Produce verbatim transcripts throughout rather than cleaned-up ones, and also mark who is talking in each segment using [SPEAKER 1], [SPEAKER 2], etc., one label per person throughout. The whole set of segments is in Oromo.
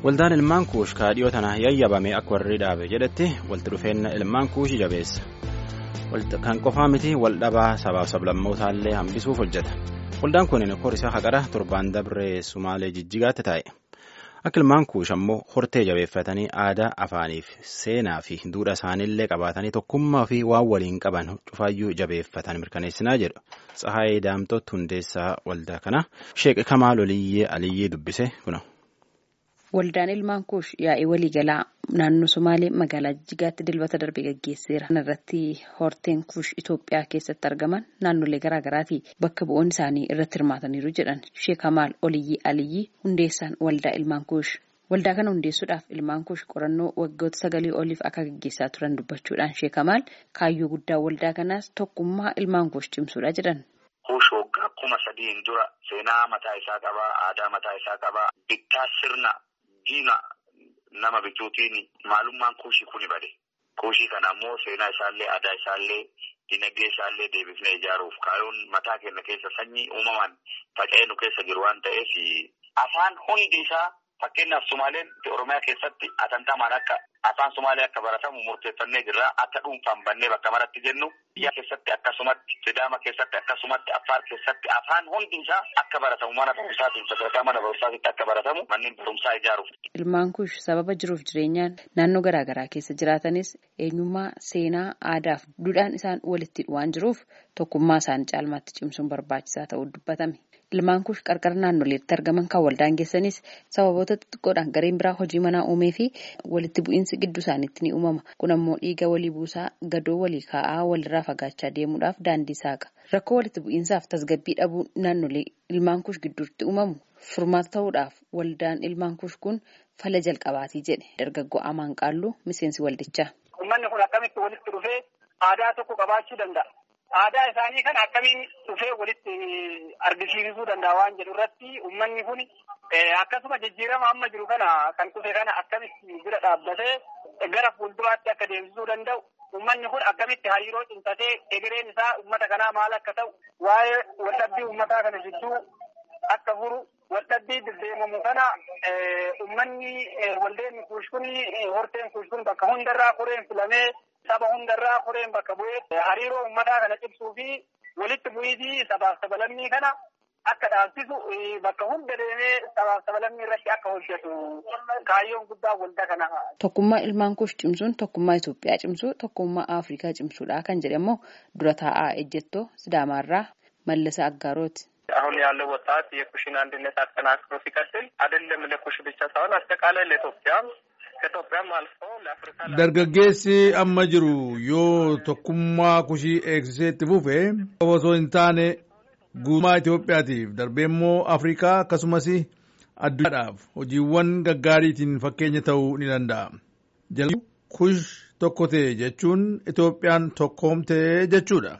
[SPEAKER 1] Waldaan ilmaan kuush kaadhiyoo tana yayyabame akka warri dhaabe jedhetti walti dhufeenna ilmaan kuushii jabeessa. Kan qofaa miti wal dhabaa sabaaf sablammootallee hambisuuf hojjeta. Waldaan kun korisaa haqara torbaan dabree Sumaalee Jijjigaatti taa'e. Akka ilmaan kuush ammoo hortee jabeeffatanii aadaa afaaniif seenaa fi duudhaa isaaniillee qabaatanii tokkummaa fi waan waliin qaban cufaayyuu jabeeffatan mirkaneessinaa jedhu. Tsahaayee Daamtoot hundeessaa waldaa kana Sheek Kamaal Oliyyee Aliyyee dubbise kuna.
[SPEAKER 2] Waldaan ilmaan kuush yaa'ii waliigalaa naannoo Somaalee magaalaa Jijjigaatti dilbata darbe gaggeesseera. Kana irratti horteen kuush Itoophiyaa keessatti argaman naannolee garaa garaatii bakka bu'oonni isaanii irratti hirmaataniiru jedhan Sheek Kamaal Oliyyee Aliyyee hundeessaan waldaa ilmaan kuush. Waldaa kana hundeessuudhaaf ilmaan kuush qorannoo waggoota sagalii oliif akka gaggeessaa turan dubbachuudhaan Sheek Kamaal kaayyoo guddaa waldaa kanaas tokkummaa ilmaan kuush cimsuudha jedhan.
[SPEAKER 3] Kuush waggaa kuma sadiin dura seenaa mataa isaa qabaa, aadaa mataa isaa qabaa, bittaa sirna diina nama bituutiin maalummaan kuushii kuni bade. Kuushii kana ammoo seenaa isaallee aadaa isaallee dinagdee isaallee deebifnee ijaaruuf kaayyoon mataa keenya keessa sanyii uumamaan faca'ee nu keessa jiru waan ta'eef afaan hundi isaa fakkeenyaaf Sumaaleen Oromiyaa keessatti atantamaan akka afaan Sumaalee akka baratamu murteeffannee jirra. Akka dhuunfaan bannee bakka maratti jennu biyya keessatti akkasumatti Sidaama keessatti akkasumatti Affaar keessatti afaan hundi isaa akka baratamu mana barumsaatiin sadarkaa mana barumsaatti akka baratamu manneen barumsaa ijaaruuf.
[SPEAKER 2] Ilmaan kuush sababa jiruuf jireenyaan naannoo garaa garaa keessa jiraatanis eenyummaa seenaa aadaa fi duudhaan isaan walitti waan jiruuf tokkummaa isaanii caalmaatti cimsuun barbaachisaa ta'uu dubbatame. Ilmaan kuush qarqara naannoleetti argaman kan waldaan geessanis sababoota xixiqqoodhaan gareen biraa hojii manaa uumee fi walitti bu'iinsi gidduu isaaniitti ni uumama. Kun ammoo dhiiga walii buusaa gadoo walii kaa'aa walirraa fagaachaa deemuudhaaf daandii saaqa. Rakkoo walitti bu'iinsaaf tasgabbii dhabuu naannolee ilmaan kuush gidduutti uumamu furmaata ta'uudhaaf waldaan ilmaan kuush kun fala jalqabaatii jedhe dargaggoo Amaan Qaalluu miseensi waldichaa.
[SPEAKER 4] Uummanni kun akkamitti walitti dhufee aadaa tokko qabaachuu danda'a? Aadaa isaanii kan akkamiin dhufee walitti argisiisuu danda'a waan jedhu irratti uummanni kun akkasuma jijjiirama amma jiru kana kan dhufe kana akkamitti bira dhaabbatee gara fuulduraatti akka deemsisuu danda'u uummanni kun akkamitti hariiroo cimsatee egereen isaa uummata kanaa maal akka ta'u waa'ee waldhabbii uummataa kana jidduu akka furu waldhabbii deddeemamu kana uummanni waldeen kuush kun horteen kuush kun bakka hundarraa koreen filamee saba hundarraa koreen bakka bu'ee hariiroo uummataa kana cimsuu fi walitti bu'iitii sabaaf sabalammii kana akka dhaabsisu bakka hunda deemee sabaaf sabalammii irratti akka hojjetu kaayyoon guddaa waldaa kana.
[SPEAKER 2] Tokkummaa ilmaan kuush cimsuun tokkummaa Itoophiyaa cimsuu tokkummaa Afrikaa cimsuudha kan jedhamu dura taa'aa ejjettoo Sidaamaarraa Mallasa Aggaarooti.
[SPEAKER 5] አሁን ያለው ወጣት የኩሽን አንድነት አጠናክሮ ሲቀጥል አይደለም ለኩሽ ብቻ ሳይሆን አጠቃላይ ለኢትዮጵያ ከኢትዮጵያም አልፎ ለአፍሪካ
[SPEAKER 6] dargaggeessi amma jiru yoo tokkummaa kushii eegsiseetti fufe osoo hin taane guutummaa Itoophiyaatiif darbee immoo Afrikaa akkasumas addunyaadhaaf hojiiwwan gaggaariitiin fakkeenya ta'uu ni danda'a. Jalqabni kush tokko ta'e jechuun Itoophiyaan tokkoomte jechuudha.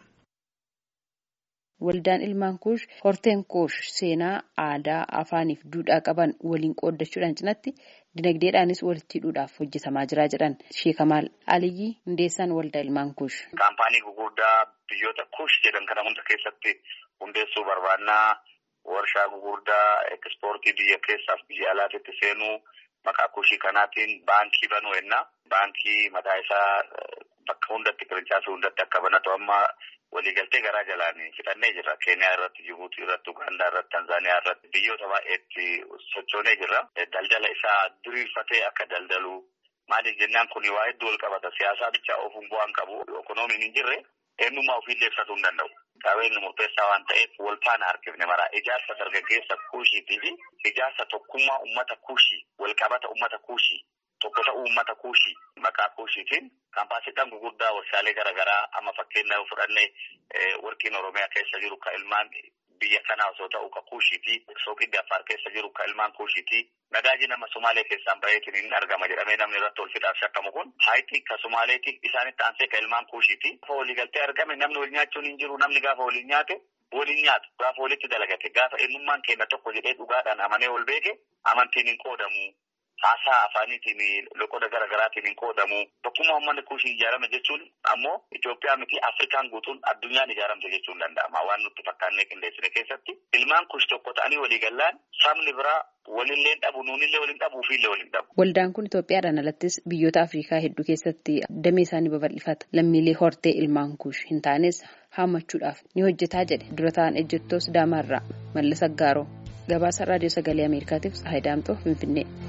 [SPEAKER 2] Waldaan ilmaan kuush horteen kuush seenaa aadaa afaaniif duudhaa qaban waliin qooddachuudhaan cinatti dinagdeedhaanis walitti hidhuudhaaf hojjetamaa jira jedhan Sheek Kamaal Aliyyee hundeessaan waldaa ilmaan kuush.
[SPEAKER 3] Kaampaanii gurguddaa biyyoota kuush jedhan kana hunda keessatti hundeessuu barbaannaa warshaa gurguddaa ekspoortii biyya keessaaf biyya alaatti seenuu maqaa kuushii kanaatiin baankii banuu ennaa baankii mataa isaa bakka hundatti qirichaasii hundatti akka banatu amma waliigaltee garaa jalaanii fixannee jirra. Keeniyaa irratti, Jibuutii irratti, Ugaandaa irratti, Tanzaaniyaa irratti biyyoota baay'eetti sochoonee jirra. Daldala isaa diriirfatee akka daldalu maaliif jennaan kun waa hedduu wal qabata. Siyaasaa bichaa ofuun bu'aan qabu. Ikoonomiin hin jirre eenyummaa ofiillee ibsatuu hin danda'u. Qabeenyi murteessaa waan ta'eef wal faana harkifne mara ijaarsa dargaggeessa kuushiitii fi ijaarsa tokkummaa uummata kuushii wal qabata uummata kuushii. Tokko ta'uu uummata kuushii maqaa kuushiitiin kaampaasiidhaan gurguddaa warshaalee garaagaraa amma fakkeenyaaf fudhannee warqiin Oromiyaa keessa jiru ka ilmaan biyya kanaa osoo ta'u ka kuushiitii sooqiddi Affaar keessa jiru ka ilmaan kuushiitii nagaaji nama Somaalee keessaan baheetiin hin argama jedhamee namni irratti ol fidhaaf shakkamu kun haayitii ka Somaaleetii isaanitti aansee ka ilmaan kuushiitii gaafa waliigaltee argame namni wal nyaachuun hin jiru namni gaafa waliin nyaate waliin nyaatu gaafa walitti dalagate gaafa eenyummaan keenya tokko jedhee dhugaadhaan amanee ol beeke amantiin hin qoodamu. haasaa afaaniitiin loqoda garaagaraatiin hin qoodamu. Tokkummaa uummanni kuushii ijaarame jechuun ammoo Itoophiyaa miti Afrikaan guutuun addunyaan ijaaramte jechuun danda'ama. Waan nutti fakkaannee qindeessine keessatti ilmaan kuush tokko ta'anii walii gallaan sabni biraa walillee dhabu nuunillee waliin dhabu ofiillee waliin dhabu.
[SPEAKER 2] Waldaan kun Itoophiyaadhaan alattis biyyoota Afrikaa hedduu keessatti damee isaanii babal'ifata. Lammiilee hortee ilmaan kuush hin taanes haammachuudhaaf ni hojjetaa jedhe dura ta'an ejjettoos Daamaarraa Mallas Aggaaroo. Gabaasa Raadiyoo Sagalee Ameerikaatiif Tsahaay Daamxoo Finfinnee.